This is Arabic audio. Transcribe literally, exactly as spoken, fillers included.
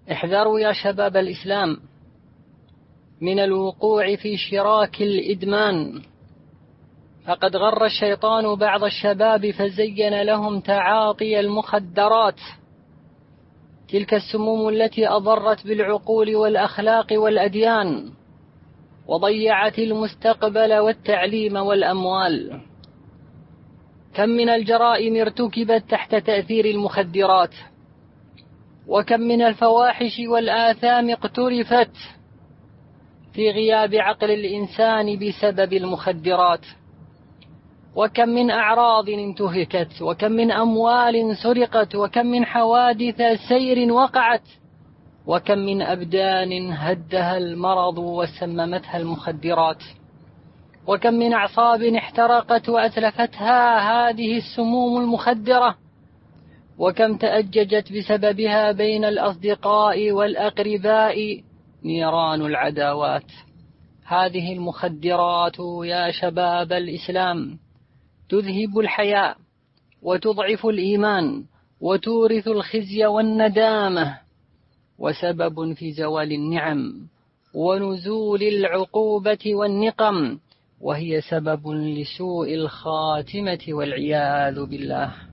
احذروا يا شباب الإسلام من الوقوع في شراك الإدمان، فقد غر الشيطان بعض الشباب فزين لهم تعاطي المخدرات، تلك السموم التي أضرت بالعقول والأخلاق والأديان وضيعت المستقبل والتعليم والأموال. كم من الجرائم ارتكبت تحت تأثير المخدرات، وكم من الفواحش والآثام اقترفت في غياب عقل الإنسان بسبب المخدرات، وكم من أعراض انتهكت، وكم من أموال سرقت، وكم من حوادث سير وقعت، وكم من أبدان هدها المرض وسممتها المخدرات، وكم من أعصاب احترقت وأتلفتها هذه السموم المخدرة، وكم تأججت بسببها بين الأصدقاء والأقرباء نيران العداوات. هذه المخدرات يا شباب الإسلام تذهب الحياء وتضعف الإيمان وتورث الخزي والندامة، وسبب في زوال النعم ونزول العقوبة والنقم، وهي سبب لسوء الخاتمة والعياذ بالله.